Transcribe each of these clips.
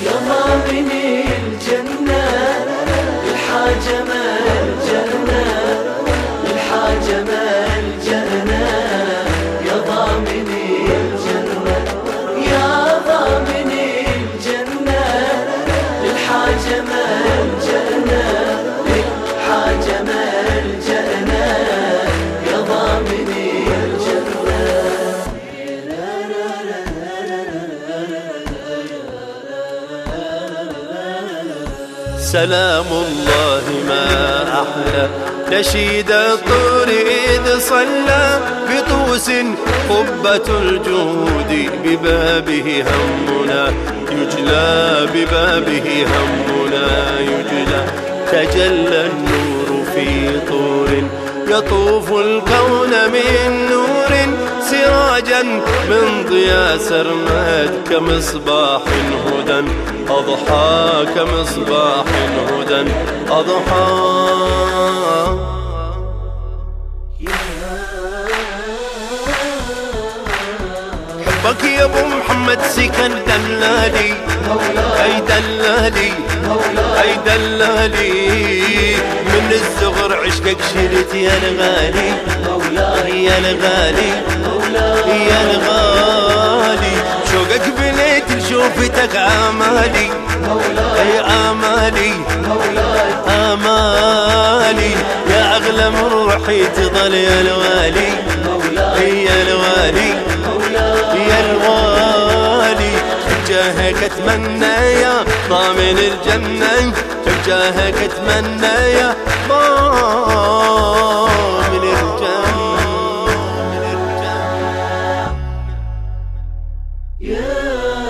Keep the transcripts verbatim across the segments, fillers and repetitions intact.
يا ضامني الجنة للحاجة ما الجنة للحاجة ما الجنة يا ضامني الجنة يا ضامني الجنة للحاجة ما الجنة للحاجة ما الجنة يا ضامني سلام الله ما أحلى نشيد الطور إذ صلى بطوس قبة الجود ببابه همنا يجلى ببابه همنا يجلى تجلى النور في طور يطوف الكون من نور سراجا من ضياء سرمد كمصباح هدى أضحى كمصباح هدى أضحى حبك يا ابو محمد سكن دلالي اي دلالي اي دلالي من الصغر عشقك شلت يا الغالي يا الغالي يا الغالي شوقك بنيت لشوفتك امالي اي امالي امالي يا اغلى من روحي تظل يا الوالي يا الوالي يا الوالي بجاهك اتمنى يا ضامن الجنة بجاهك اتمنى يا ضامن الجنة يا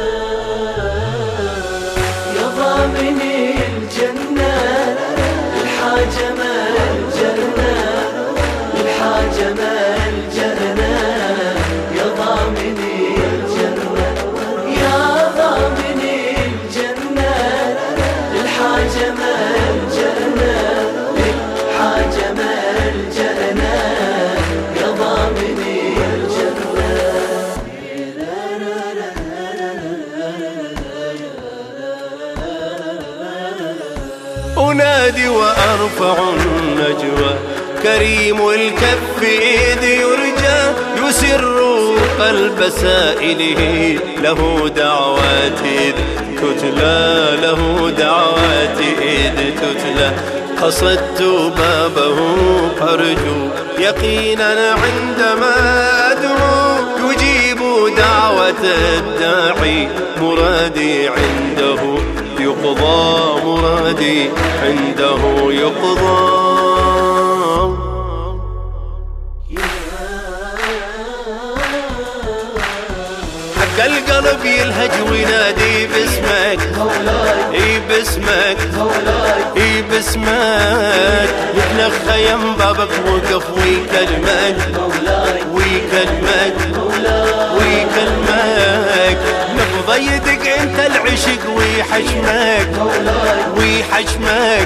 يا ضامن الجنة للحاجة ما الجنة للحاجة ما الجنة يا ضامن الجنة يا ضامن الجنة للحاجة ما الجنة للحاجة ما الجنة يا ضامن أنادي وأرفع النجوى كريم الكف إذ يرجى يسر قلب سائله له دعوات إذ تتلى له دعوات إذ تتلى قصدت بابه أرجو يقينا عندما أدعو يجيب دعوة الداعي مرادي عنده يقضى مرادي عنده يقضى حق القلب يلهج وينادي باسمك اي باسمك اي باسمك يتنخى يم بابك وقف ويكلمك ويكلمك ويكلمك نبض يدق انت العشق ويحشمك ويحشمك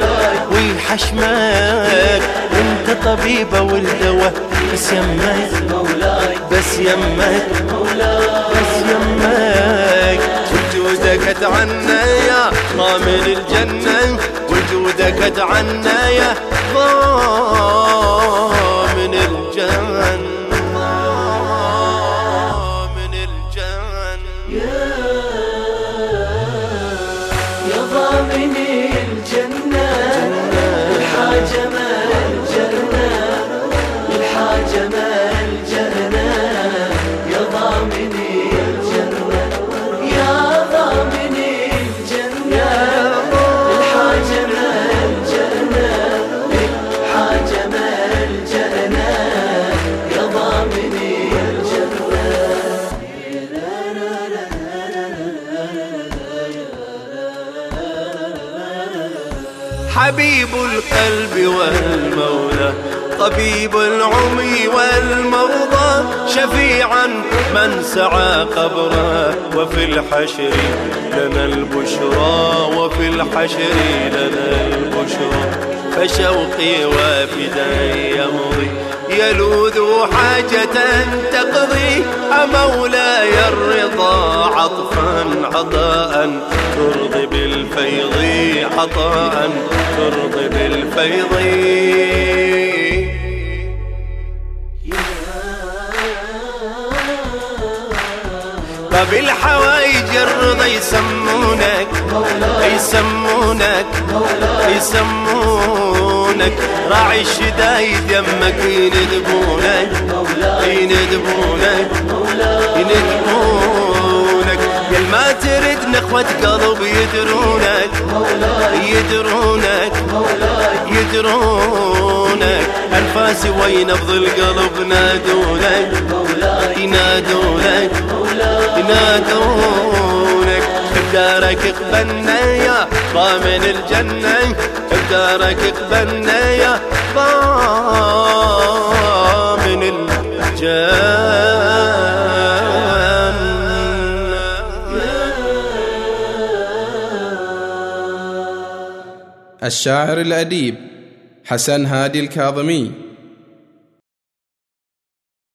ويحشمك انت طبيبه والدواء بس يمك بس يمك بس يمك وجودك اتعنى يا ضامن الجنة وجودك اتعنى يا ضامن الجنة ضامن الجنة يا ضامن الجنة للحاجة ما الجنة للحاجة ما الجنة يا ضامن الجنة يا ضامن الجنة للحاجة ما الجنة للحاجة ما الجنة يا ضامن حبيب القلب والمولى طبيب العمي والمرضى شفيعا من سعى قبره وفي الحشر لنا البشرى وفي الحشر لنا البشرى فشوقي وافدا يمضي يلوذ حاجة تقضي مولاي الرضا عطفا عطاء ترضي بالفيض عطاء ترضي بالفيض. بالحوايج الرضا يسمونك يسمونك يسمونك راعي الشدايد يمك يندبونك يندبونك يندبونك يا ما ترد نخوة قلب يدرونك يدرونك يدرونك أنفاسي وين نبض القلب نادونك ينادونك ينادونك بدارك اقبلنا يا ضامن الجنة بدارك اقبلنا يا ضامن الجنة. الشاعر الأديب حسن هادي الكاظمي